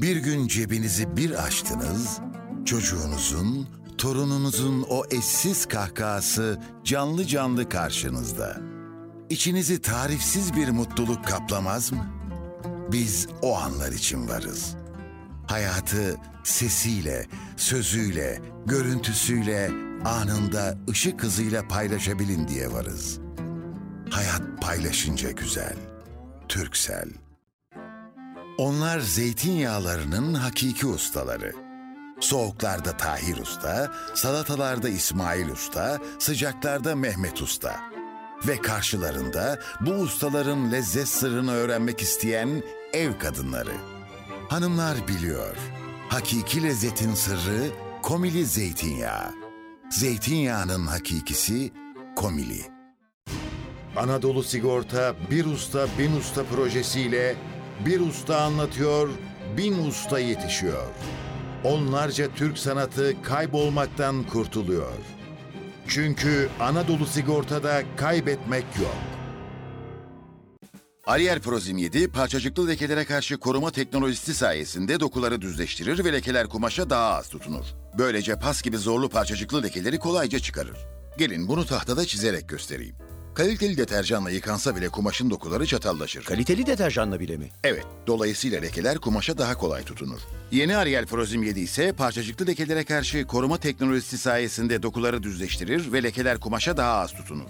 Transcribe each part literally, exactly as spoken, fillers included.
Bir gün cebinizi bir açtınız, çocuğunuzun, torununuzun o eşsiz kahkahası canlı canlı karşınızda. İçinizi tarifsiz bir mutluluk kaplamaz mı? Biz o anlar için varız. Hayatı sesiyle, sözüyle, görüntüsüyle, anında ışık hızıyla paylaşabilin diye varız. Hayat paylaşınca güzel. Türksel. Onlar zeytinyağlarının hakiki ustaları. Soğuklarda Tahir Usta, salatalarda İsmail Usta, sıcaklarda Mehmet Usta. Ve karşılarında bu ustaların lezzet sırrını öğrenmek isteyen ev kadınları. Hanımlar biliyor, hakiki lezzetin sırrı Komili zeytinyağı. Zeytinyağının hakikisi Komili. Anadolu Sigorta Bir Usta Bin Usta projesiyle bir usta anlatıyor, bin usta yetişiyor. Onlarca Türk sanatı kaybolmaktan kurtuluyor. Çünkü Anadolu Sigorta'da kaybetmek yok. Ariel Prozim yedi, parçacıklı lekelere karşı koruma teknolojisi sayesinde dokuları düzleştirir ve lekeler kumaşa daha az tutunur. Böylece pas gibi zorlu parçacıklı lekeleri kolayca çıkarır. Gelin bunu tahtada çizerek göstereyim. Kaliteli deterjanla yıkansa bile kumaşın dokuları çatallaşır. Kaliteli deterjanla bile mi? Evet, dolayısıyla lekeler kumaşa daha kolay tutunur. Yeni Ariel Prozim yedi ise parçacıklı lekelere karşı koruma teknolojisi sayesinde dokuları düzleştirir ve lekeler kumaşa daha az tutunur.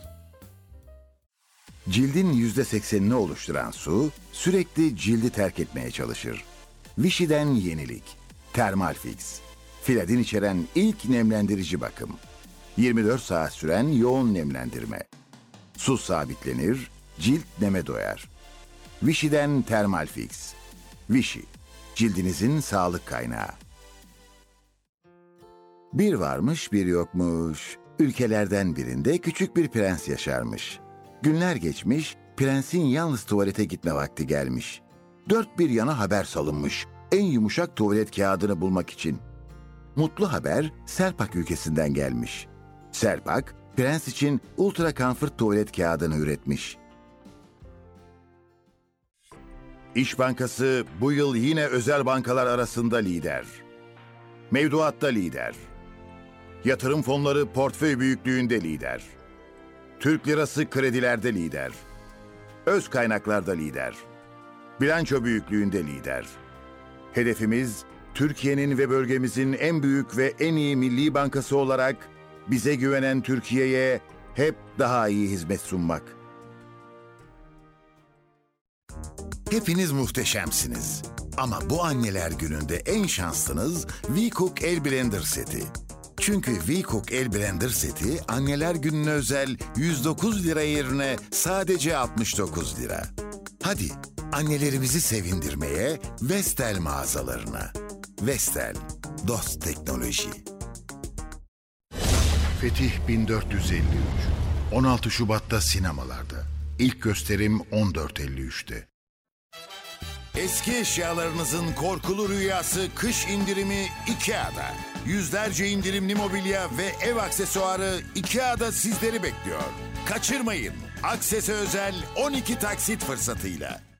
Cildin yüzde seksenini oluşturan su sürekli cildi terk etmeye çalışır. Vichy'den yenilik. Thermal Fix. Filadin içeren ilk nemlendirici bakım. yirmi dört saat süren yoğun nemlendirme. Su sabitlenir, cilt neme doyar. Vichy'den Thermal Fix. Vichy, cildinizin sağlık kaynağı. Bir varmış bir yokmuş. Ülkelerden birinde küçük bir prens yaşarmış. Günler geçmiş, prensin yalnız tuvalete gitme vakti gelmiş. Dört bir yana haber salınmış, en yumuşak tuvalet kağıdını bulmak için. Mutlu haber Serpak ülkesinden gelmiş. Serpak, prens için Ultra Comfort tuvalet kağıdını üretmiş. İş Bankası bu yıl yine özel bankalar arasında lider. Mevduatta lider. Yatırım fonları portföy büyüklüğünde lider. Türk lirası kredilerde lider. Öz kaynaklarda lider. Bilanço büyüklüğünde lider. Hedefimiz Türkiye'nin ve bölgemizin en büyük ve en iyi milli bankası olarak bize güvenen Türkiye'ye hep daha iyi hizmet sunmak. Hepiniz muhteşemsiniz. Ama bu anneler gününde en şanslınız V-Cook El Blender seti. Çünkü V-Cook El Blender seti anneler gününe özel yüz dokuz lira yerine sadece altmış dokuz lira. Hadi annelerimizi sevindirmeye Vestel mağazalarına. Vestel, dost teknoloji. Fetih bin dört yüz elli üç. on altı Şubat'ta sinemalarda. İlk gösterim on dört elli üçte. Eski eşyalarınızın korkulu rüyası kış indirimi Ikea'da. Yüzlerce indirimli mobilya ve ev aksesuarı Ikea'da sizleri bekliyor. Kaçırmayın. Aksese özel on iki taksit fırsatıyla.